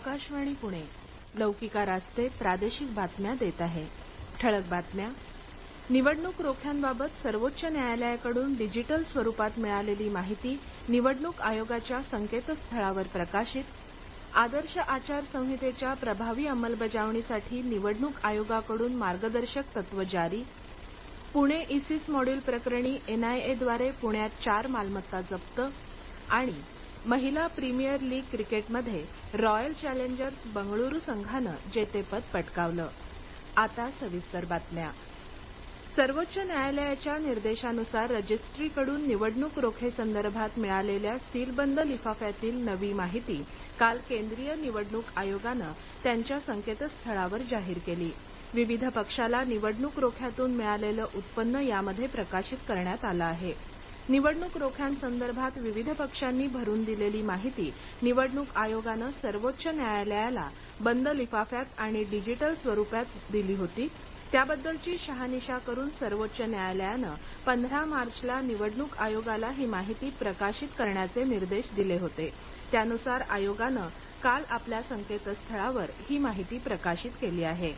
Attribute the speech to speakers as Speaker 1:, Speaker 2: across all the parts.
Speaker 1: आकाशवाणी पुणे. लौकिका रास्ते प्रादेशिक बातम्या देत आहे. ठळक बातम्या. निवडणूक रोख्यांबाबत सर्वोच्च न्यायालयाकडून डिजिटल स्वरूपात मिळालेली माहिती निवडणूक आयोगाच्या संकेतस्थळावर प्रकाशित. आदर्श आचारसंहितेच्या प्रभावी अंमलबजावणीसाठी निवडणूक आयोगाकडून मार्गदर्शक तत्व जारी. पुणे इसिस मॉड्यूल प्रकरणी एनआयएद्वारे पुण्यात 4 मालमत्ता जप्त. आणि महिला प्रीमियर लीग क्रिकेटमध्ये रॉयल चॅलेंजर्स बंगळुरू संघानं जेतेपद पटकावलं. आता सविस्तर बातम्या. सर्वोच्च न्यायालयाच्या निर्देशानुसार रजिस्ट्रीकडून निवडणूक रोखेसंदर्भात मिळालेल्या सीलबंद लिफाफ्यातील नवी माहिती काल केंद्रीय निवडणूक आयोगानं त्यांच्या संकेतस्थळावर जाहीर केली. विविध पक्षाला निवडणूक रोख्यातून मिळालेलं उत्पन्न यामध्ये प्रकाशित करण्यात आलं आहे. निवडणूक रोख्यांसंदर्भात विविध पक्षांनी भरून दिलेली माहिती निवडणूक आयोगानं सर्वोच्च न्यायालयाला बंद लिफाफ्यात आणि डिजिटल स्वरूपात दिली होती. त्याबद्दलची शहानिशा करून सर्वोच्च न्यायालयानं 15 मार्चला निवडणूक आयोगाला ही माहिती प्रकाशित करण्याचे निर्देश दिले होते. त्यानुसार आयोगानं काल आपल्या संकेतस्थळावर ही माहिती प्रकाशित केली आहे.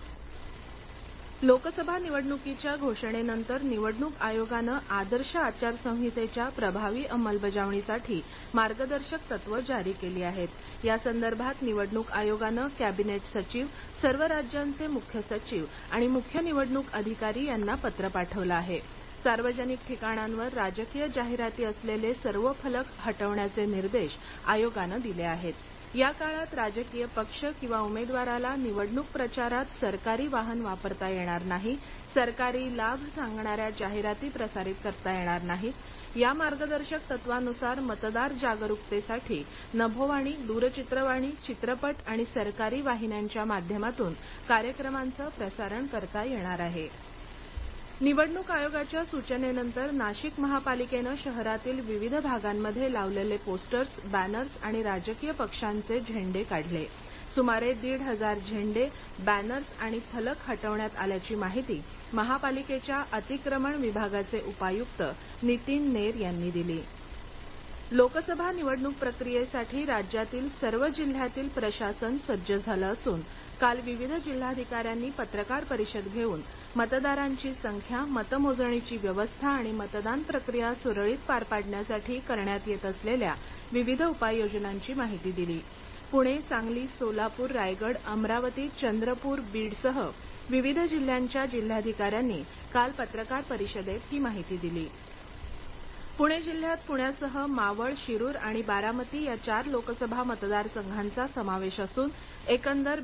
Speaker 1: लोकसभा निवडणुकीच्या घोषणेनंतर निवडणूक आयोगानं आदर्श आचारसंहितेच्या प्रभावी अंमलबजावणीसाठी मार्गदर्शक तत्व जारी केली आहेत. या संदर्भात निवडणूक आयोगानं कॅबिनेट सचिव, सर्व राज्यांचे मुख्य सचिव आणि मुख्य निवडणूक अधिकारी यांना पत्र पाठवलं आहे. सार्वजनिक ठिकाणांवर राजकीय जाहिराती असलेले सर्व फलक हटवण्याचे निर्देश आयोगानं दिले आहेत. या काळात राजकीय पक्ष किंवा उमेदवाराला निवडणूक प्रचारात सरकारी वाहन वापरता येणार नाही. सरकारी लाभ सांगणाऱ्या जाहिराती प्रसारित करता येणार नाहीत. या मार्गदर्शक तत्वानुसार मतदार जागरूकतेसाठी नभोवाणी, दूरचित्रवाणी, चित्रपट आणि सरकारी वाहिन्यांच्या माध्यमातून कार्यक्रमांचं प्रसारण करता येणार आहे. निवडणूक आयोगाच्या सूचनेनंतर नाशिक महापालिकेनं शहरातील विविध भागांमध्ये लावलेले पोस्टर्स, बॅनर्स आणि राजकीय पक्षांचे झेंडे काढले. सुमारे 1,500 झेंडे, बॅनर्स आणि फलक हटवण्यात आल्याची माहिती महापालिकेच्या अतिक्रमण विभागाचे उपायुक्त नितीन नेर यांनी दिली. लोकसभा निवडणूक प्रक्रियेसाठी राज्यातील सर्व जिल्ह्यातील प्रशासन सज्ज झालं असून काल विविध जिल्हाधिकाऱ्यांनी पत्रकार परिषद घेऊन मतदारांची संख्या, मतमोजणीची व्यवस्था आणि मतदान प्रक्रिया सुरळीत पार पाडण्यासाठी करण्यात येत असलेल्या विविध उपाययोजनांची माहिती दिली. पुणे, सांगली, सोलापूर, रायगड, अमरावती, चंद्रपूर, बीडसह विविध जिल्ह्यांच्या जिल्हाधिकाऱ्यांनी काल पत्रकार परिषदेत ही माहिती दिली. पुणे जिल्ह्यात पुण्यासह मावळ, शिरूर आणि बारामती या 4 लोकसभा मतदारसंघांचा समावेश असून एकंदर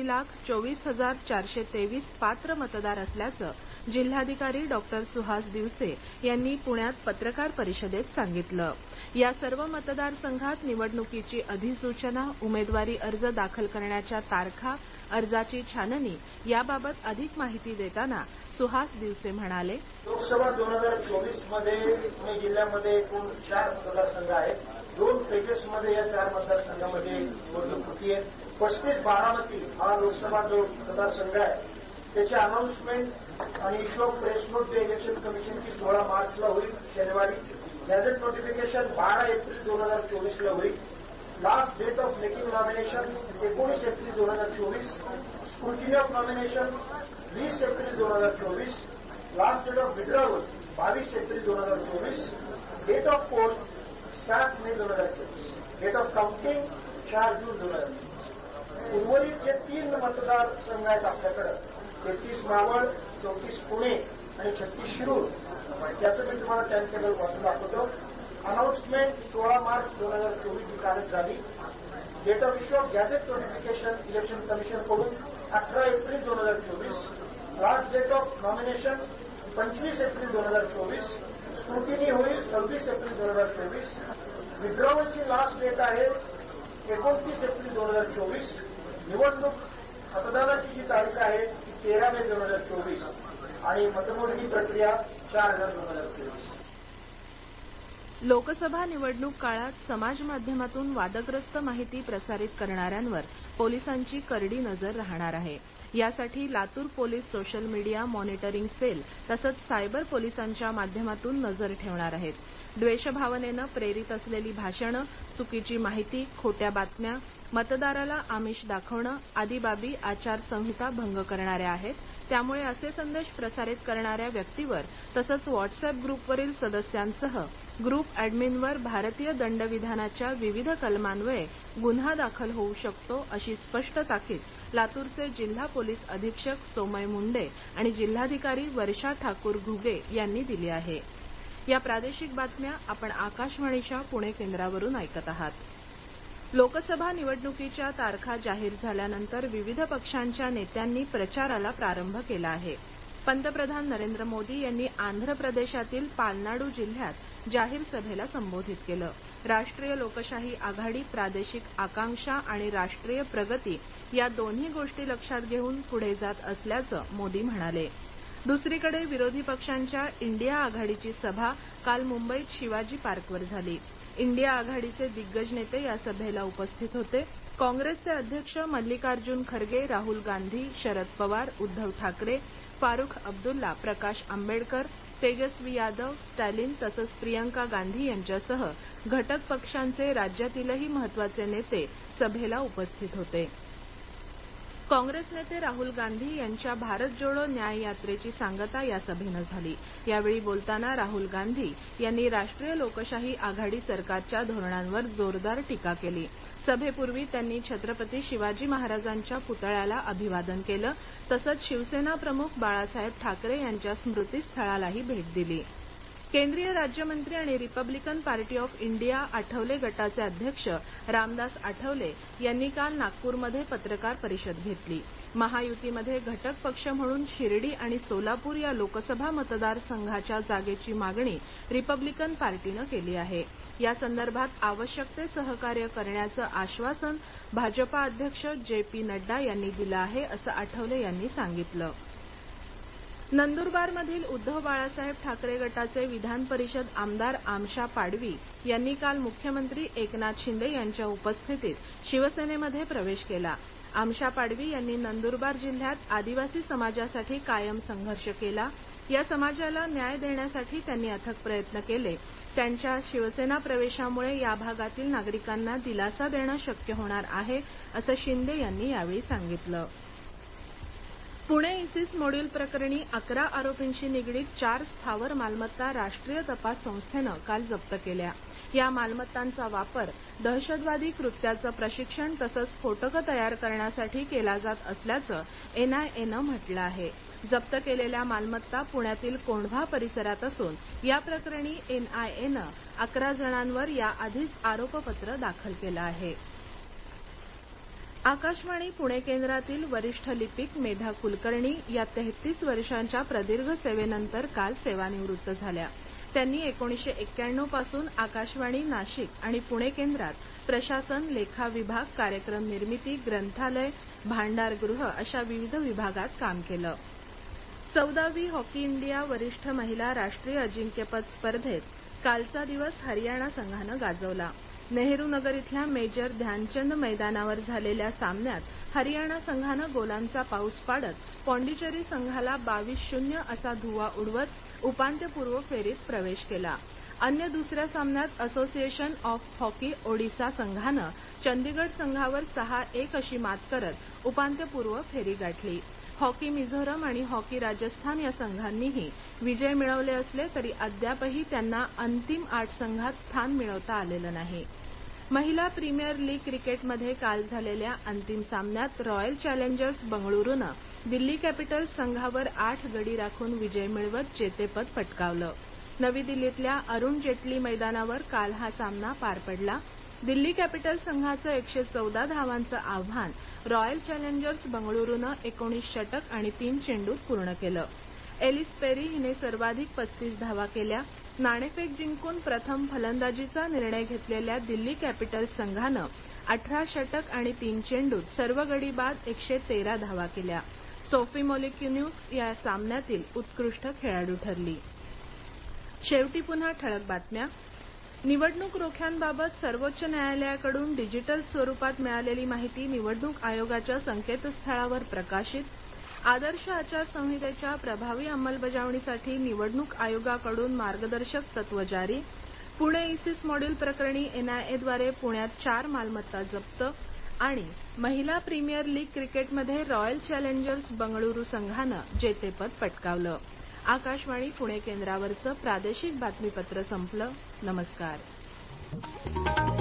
Speaker 1: 82,24,423 पात्र मतदार असल्याचं जिल्हाधिकारी डॉ. सुहास दिवसे यांनी पुण्यात पत्रकार परिषदेत सांगितलं. या सर्व मतदारसंघात निवडणुकीची अधिसूचना, उमेदवारी अर्ज दाखल करण्याच्या तारखा, अर्जाची छाननी याबाबत अधिक माहिती देताना सुहास दिवसे म्हणाले,
Speaker 2: लोकसभा 2024 मध्ये पुणे जिल्ह्यामध्ये एकूण 4 मतदारसंघ आहेत. 2 फेजेसमध्ये या 4 मतदारसंघामध्ये निवडणूक होती आहे. 35 बारामती हा लोकसभा जो मतदारसंघ आहे त्याची अनाउन्समेंट आणि इश्यू ऑफ प्रेस नोट जे इलेक्शन कमिशनची 16 मार्चला होईल शनिवारी. गॅझेट नोटिफिकेशन 12 एप्रिल 2024ला होईल. Last date of making nominations 19 एप्रिल 2024. स्क्रुटिनी ऑफ नॉमिनेशन्स 20 एप्रिल 2024. लास्ट डेट ऑफ विड्रॉवल 22 एप्रिल 2024. डेट ऑफ पोल 7 मे 2024. डेट ऑफ काउंटिंग 4 जून 2024. उर्वरित जे 3 मतदारसंघ आहेत आपल्याकडे 33 मावळ, 34 पुणे आणि 36 शिरूर त्याचं मी तुम्हाला टाइम टेबल वाचून दाखवतो. अनाउन्समेंट 16 मार्च 2024 कालच झाली. Date of issue of gazette notification election कमिशनकडून 18 एप्रिल 2024. लास्ट डेट ऑफ नॉमिनेशन 25 एप्रिल 2024. स्क्रुटिनी होईल 26 एप्रिल 2024. विड्रॉवलची लास्ट डेट आहे 29 एप्रिल 2024. निवडणूक मतदानाची जी तारीख आहे ती 13 मे 2024 आणि मतमोजणी प्रक्रिया 4/2024.
Speaker 1: लोकसभा निवडणूक काळात समाज माध्यमातून वादग्रस्त माहिती प्रसारित करणाऱ्यांवर पोलिसांची करडी नजर राहणार आहे. यासाठी Latur police social media monitoring cell तसंच सायबर पोलिसांच्या माध्यमातून नजर ठेवणार आहेत. द्वेषभावनेनं प्रेरित असलेली भाषणं, चुकीची माहिती, खोट्या बातम्या, मतदाराला आमिष दाखवणं आदी बाबी आचारसंहिता भंग करणाऱ्या आहेत. त्यामुळे असे संदेश प्रसारित करणाऱ्या व्यक्तीवर तसंच व्हॉट्सअॅप ग्रुपवरील सदस्यांसह ग्रुप अॅडमिनवर भारतीय दंडविधानाच्या विविध कलमान्वये गुन्हा दाखल होऊ शकतो अशी स्पष्ट ताकीद लातूरचे जिल्हा पोलीस अधीक्षक सोमय मुंडे आणि जिल्हाधिकारी वर्षा ठाकूर घुगे यांनी दिली आहे. या प्रादेशिक बातम्या आपण आकाशवाणीच्या पुणे केंद्रावरून ऐकत आहात. लोकसभा निवडणुकीच्या तारखा जाहीर झाल्यानंतर विविध पक्षांच्या नेत्यांनी प्रचाराला प्रारंभ केला आहे. पंतप्रधान नरेंद्र मोदी यांनी आंध्र प्रदेशातील पालनाडू जिल्ह्यात जाहीर सभेला संबोधित केलं. राष्ट्रीय लोकशाही आघाडी प्रादेशिक आकांक्षा आणि राष्ट्रीय प्रगती या दोन्ही गोष्टी लक्षात घेऊन पुढे जात असल्याचं मोदी म्हणाले. दुसरीकडे विरोधी पक्षांच्या इंडिया आघाडीची सभा काल मुंबईत शिवाजी पार्कवर झाली. इंडिया आघाडीचे दिग्गज नेते या सभेला उपस्थित होते. काँग्रेसचे अध्यक्ष मल्लिकार्जुन खरगे, राहुल गांधी, शरद पवार, उद्धव ठाकरे, फारुख अब्दुल्ला, प्रकाश आंबेडकर, तेजस्वी यादव, स्टॅलिन तसंच प्रियंका गांधी यांच्यासह घटक पक्षांचे राज्यातीलही महत्वाचे नेते सभेला उपस्थित होते. काँग्रेस नेते राहुल गांधी यांच्या भारत जोडो न्याय यात्रेची सांगता या सभेनं झाली. यावेळी बोलताना राहुल गांधी यांनी राष्ट्रीय लोकशाही आघाडी सरकारच्या धोरणांवर जोरदार टीका केली. सभेपूर्वी त्यांनी छत्रपती शिवाजी महाराजांच्या पुतळ्याला अभिवादन केलं. तसंच शिवसेना प्रमुख बाळासाहेब ठाकरे यांच्या स्मृतीस्थळालाही भेट दिली. केंद्रीय राज्यमंत्री आणि Republican Party of India Athawale गटाचे अध्यक्ष रामदास आठवले यांनी काल नागपूरमध्ये पत्रकार परिषद घेतली. महायुतीमध्ये घटक पक्ष म्हणून शिर्डी आणि सोलापूर या लोकसभा मतदारसंघाच्या जागेची मागणी रिपब्लिकन पार्टीनं केली आहे. या संदर्भात आवश्यक ते सहकार्य करण्याचं आश्वासन भाजपा अध्यक्ष जे.पी. नड्डा यांनी दिलं आहे असं आठवले यांनी सांगितलं. नंदुरबारमधील उद्धव बाळासाहेब ठाकरे गटाचे विधान परिषद आमदार आमशा पाडवी यांनी काल मुख्यमंत्री एकनाथ शिंदे यांच्या उपस्थितीत शिवसेनेमध्ये प्रवेश केला. आमशा पाडवी यांनी नंदुरबार जिल्ह्यात आदिवासी समाजासाठी कायम संघर्ष केला. या समाजाला न्याय देण्यासाठी त्यांनी अथक प्रयत्न केले. त्यांच्या शिवसेना प्रवेशामुळे या भागातील नागरिकांना दिलासा देणं शक्य होणार आहे असं शिंदे यांनी यावेळी सांगितलं. पुणे इसिस मॉड्यूल प्रकरणी 11 आरोपींशी निगडीत 4 स्थावर मालमत्ता राष्ट्रीय तपास संस्थेनं काल जप्त केल्या. या मालमत्तांचा वापर दहशतवादी कृत्याचं प्रशिक्षण तसंच स्फोटकं तयार करण्यासाठी केला जात असल्याचं एनआयएनं म्हटलं आहे. जप्त केलेल्या मालमत्ता पुण्यातील कोंढवा परिसरात असून या प्रकरणी एनआयएनं 11 जणांवर याआधीच आरोपपत्र दाखल केलं आहे. आकाशवाणी पुणे केंद्रातील वरिष्ठ लिपिक मेधा कुलकर्णी या 33 वर्षांच्या प्रदीर्घ सेवेनंतर काल सेवानिवृत्त झाल्या. त्यांनी 1991 पासून आकाशवाणी नाशिक आणि पुणे केंद्रात प्रशासन, लेखा विभाग, कार्यक्रम निर्मिती, ग्रंथालय, भांडारगृह अशा विविध विभागात काम केलं. 14वी हॉकी इंडिया वरिष्ठ महिला राष्ट्रीय अजिंक्यपद स्पर्धेत कालचा दिवस हरियाणा संघानं गाजवला. नेहरू नगर इथल्या मेजर ध्यानचंद मैदानावर झालेल्या सामन्यात हरियाणा संघानं गोलांचा पाऊस पाडत पाँडिचेरी संघाला 22-0 असा धुव्वा उडवत उपांत्यपूर्व फेरीत प्रवेश केला. अन्य दुसऱ्या सामन्यात असोसिएशन ऑफ हॉकी ओडिशा संघानं चंदीगड संघावर 6-1 अशी मात करत उपांत्यपूर्व फेरी गाठली. हॉकी मिझोरम आणि हॉकी राजस्थान या संघांनीही विजय मिळवले असले तरी अद्यापही त्यांना अंतिम 8 संघात स्थान मिळवता आलेलं नाही. महिला प्रीमियर लीग क्रिकेटमध्ये काल झालेल्या अंतिम सामन्यात रॉयल चॅलेंजर्स बंगळुरूनं दिल्ली कॅपिटल्स संघावर 8 गडी राखून विजय मिळवत जेतेपद पटकावलं. नवी दिल्लीतल्या अरुण जेटली मैदानावर काल हा सामना पार पडला. दिल्ली कॅपिटल्स संघाचं 114 धावांचं आव्हान रॉयल चॅलेंजर्स बंगळुरूनं 19 षटक आणि 3 चेंडूत पूर्ण केलं. एलिस पेरी हिने सर्वाधिक 35 धावा केल्या. नाणेफेक जिंकून प्रथम फलंदाजीचा निर्णय घेतलेल्या दिल्ली कॅपिटल्स संघानं 18 षटक आणि 3 चेंडूत सर्व गडी बाद 113 धावा केल्या. सोफी मोलिक्युन्यूक्स या सामन्यातील उत्कृष्ट खेळाडू ठरली. शेवटी पुन्हा ठळक बातम्या. निवडणूक रोख्यांबाबत सर्वोच्च न्यायालयाकडून डिजिटल स्वरूपात मिळालेली माहिती निवडणूक आयोगाच्या संकेतस्थळावर प्रकाशित. आदर्श आचारसंहितेच्या प्रभावी अंमलबजावणीसाठी निवडणूक आयोगाकडून मार्गदर्शक तत्व जारी. पुणे इसिस मॉड्यूल प्रकरणी एनआयएद्वारे पुण्यात 4 मालमत्ता जप्त. आणि महिला प्रीमियर लीग क्रिकेटमध्ये रॉयल चॅलेंजर्स बंगळुरू संघानं जेतेपद पटकावलं. आकाशवाणी पुणे केंद्रावरचं प्रादेशिक बातमीपत्र संपलं. नमस्कार.